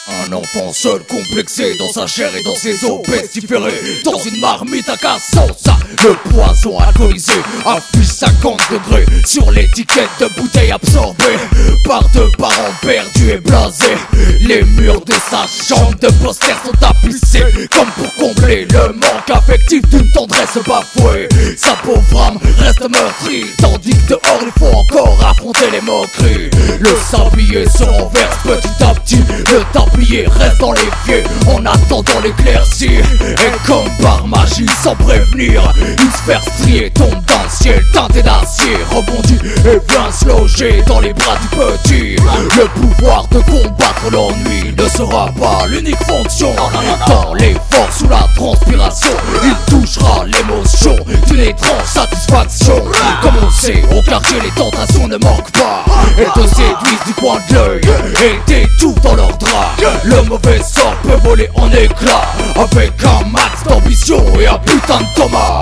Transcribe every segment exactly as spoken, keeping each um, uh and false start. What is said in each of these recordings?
Un enfant seul, complexé dans sa chair et dans ses os, pestiféré dans une marmite à cassos. Le poison alcoolisé affiche cinquante degrés sur l'étiquette de bouteille absorbée par deux parents perdus et blasés. Les murs de sa chambre de posters sont tapissés comme pour combler le manque affectif d'une tendresse bafouée. Sa pauvre âme reste meurtrie, tandis que dehors il faut encore affronter les moqueries. Le sablier se renverse petit à petit, le tablier reste dans l'évier en attendant l'éclaircie. Et comme par magie, sans prévenir, une sphère striée tombe dans le ciel teinté d'acier, rebondit et vient se loger dans les bras du petit. Le pouvoir de combattre l'ennui ne sera pas l'unique fonction. Dans l'effort sous la transpiration, il touchera l'émotion d'une étrange satisfaction. Comme on sait, au quartier les tentations ne manquent pas. Elles te séduisent du coin de l'œil et t'étouffent dans leur drap. Le mauvais sort peut voler en éclats avec un max d'ambition et un putain de Thomas.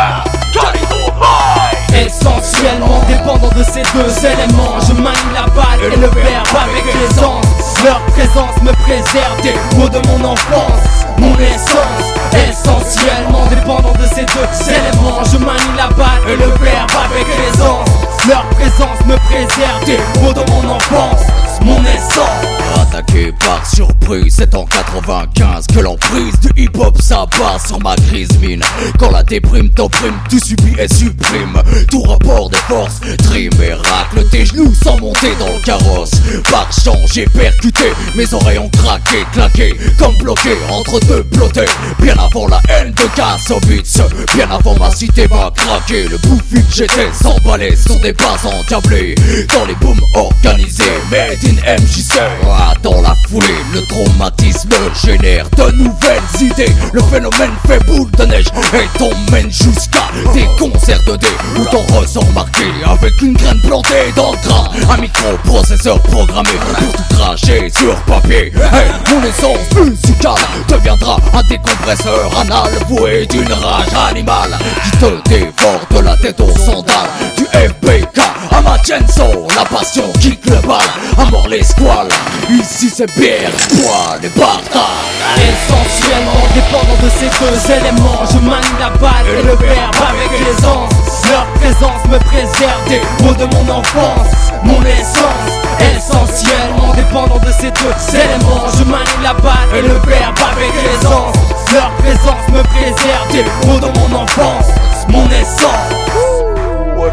Essentiellement dépendant de ces deux éléments, je manie la balle et le verbe avec aisance. Leur présence me préserve des mots de mon enfance, mon essence. Essentiellement dépendant de ces deux éléments, je manie la balle et le verbe avec aisance. Leur présence me préserve des mots de mon enfance, mon essence. Attaqué par surprise, c'est en quatre-vingt-quinze que l'emprise du hip-hop s'abat sur ma grise mine. Quand la déprime t'opprime, tu subis et supprimes tout rapport des forces. Trim et racle tes genoux sans monter dans le carrosse. Par champ j'ai percuté, mes oreilles ont craqué, claqué, comme bloqué entre deux plotés. Bien avant la haine de Kassovitz, bien avant ma cité va craquer. Le bouffi que j'étais s'emballait sur des bases endiablées dans les booms organisés, made in M J C. Dans la foulée, le traumatisme génère de nouvelles idées. Le phénomène fait boule de neige et t'emmène jusqu'à des concerts de dés où t'en ressens marqué avec une graine plantée dans le train. Un microprocesseur programmé pour tout cracher sur papier. Hey, mon essence musicale deviendra un décompresseur anal voué d'une rage animale qui te dévore de la tête aux sandales. Du F B K à ma Chainsaw, la passion kick le bal, à mort les squales. Ici c'est bière, poil et partage. Essentiellement dépendant de ces deux éléments, je manie la balle et le verbe avec aisance. Leur présence me préserve des mots de mon enfance, mon essence. Essentiellement dépendant de ces deux éléments, je manie la balle et le verbe avec aisance. Leur présence me préserve des mots de mon enfance, mon essence. Ooh,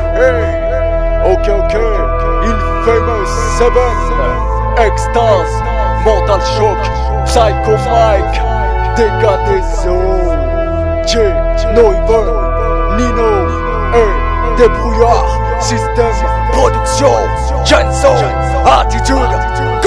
hey. Ok ok, Infamous seven, Extase, Mental Shock, Psycho Mike, dégâts des eaux, J, Noiver, Nino, et Débrouillard, Système, Production, Chainsaw, Attitude.